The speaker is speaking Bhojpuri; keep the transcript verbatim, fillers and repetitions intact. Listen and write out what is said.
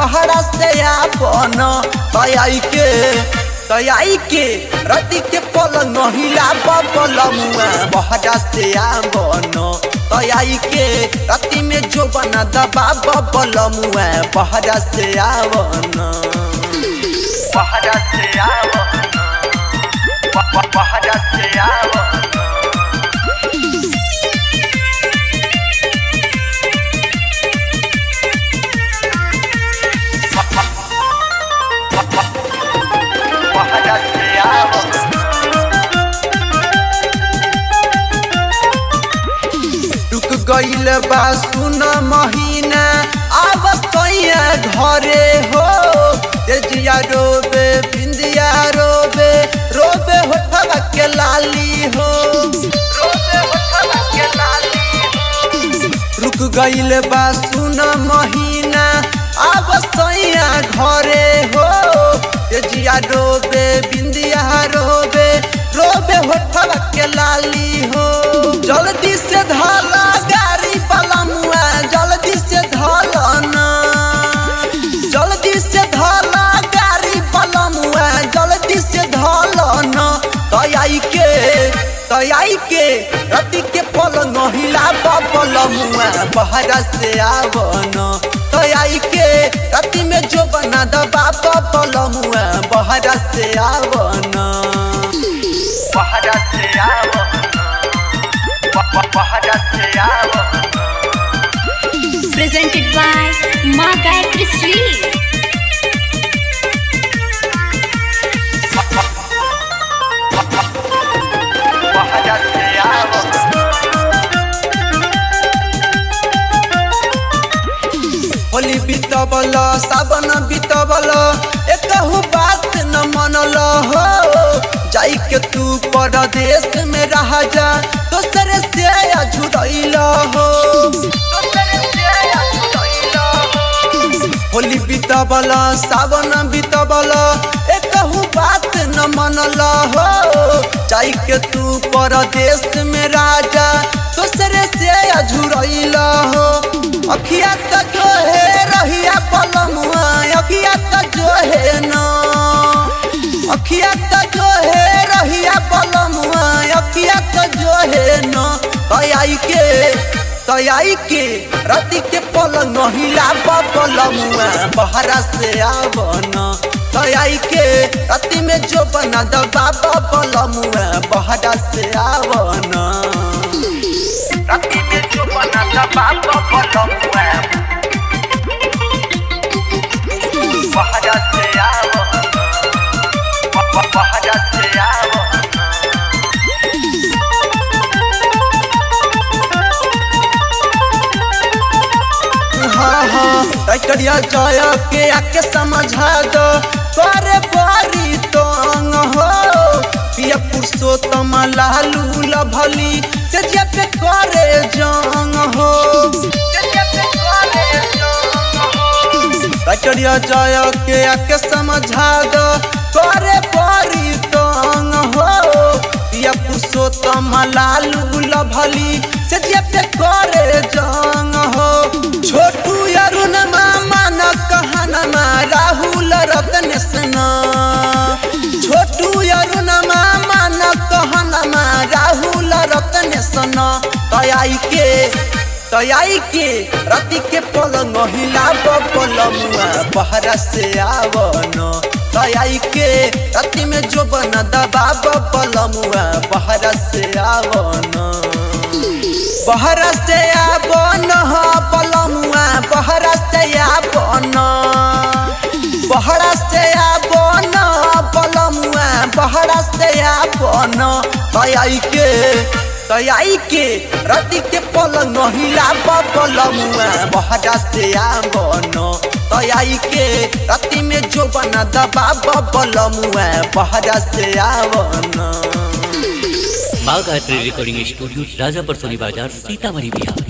बहरा से आपन तयाई के तयाई के राती के पलंग हिला बलमुआ बहरा से आपन तयाई के राती में जो बना दबा बलमुआ बहरा से आवन बहरा से आवन बहरा से आवन रुक गईल बा सुन महीना अब कैया घरे हो तेजिया रोबे बिंदिया रोबे रोबे होठवा के लाली हो रोबे होठवा के लाली हो रुक गईल बा सुन महीना अब कैया घरे हो तेजिया रोबे बिंदिया रोबे रोबे होठवा के लाली हो जल्दी से धाला गाड़ी बलमुआ जल्दी से धालना जल्दी से धाला गाड़ी बलमुआ जल्दी से धालना तयाई के तयाई के राती के पलंग हिला बलमुआ बहरा से आवन तयाई के राती में जो बना दबा बलमुआ बहरा से आवन बहरा से आवन presented by Ma Gayatri Sweet. Holi बीतबल सावन बीतबल एकहु बात न मनल हो जाई के तू परदेश में रह जा दोसरे से अझुरैल हो होली बीतबल सावन बीतबल एकहु बात न मनल हो जाई के तू परदेश में राजा दोसरे से अझुरैल हो अखिया त जो है रहिया बलमुआ अखिया त जो है ना अखिया त जो है रहिया बलमुआ अखिया त जो है ना तयाई के तयाई के राती के पलंग हिला बलमुआ बहरा से आवन तयाई के राती में जो बना दबा बलमुआ बहरा से आवन राती में जो बना दबा बलमुआ बहरा से आवन बहरा से आवन हाँ हाँ करिया जाया के आके समझा दो करे बारी तंग हो पिया पुरुषोत्तम लालू लभली तेजिया पे करे जंग हो करिया जाया के आके समझा दो करे बारी तंग हो पिया पुरुषोत्तम लालू लभली तेजिया पे करे जंग हो छोटू अरुण मामा न कहनमा राहुल रतन सना छोटू अरुण मामा न कहनमा राहुल रतन सना तयाई के तयाई के राती के पलंग हिला बलमुआ बहरा से आवन तयाई के राती में जो बना दबा बलमुआ बहरा से आवन बहरा से आवन बलमुआ बहरा से आवन बहरा से आवन बलमुआ बहरा से आवन तयाई के तयाई के राती के पलंग हिला बलमुआ बहरा से आवन तयाई के राती में जो बना दबा बलमुआ बहरा से आवन माँ गायत्री रिकॉर्डिंग स्टूडियो राजापुर सोनी बाजार सीतामढ़ी बिहार।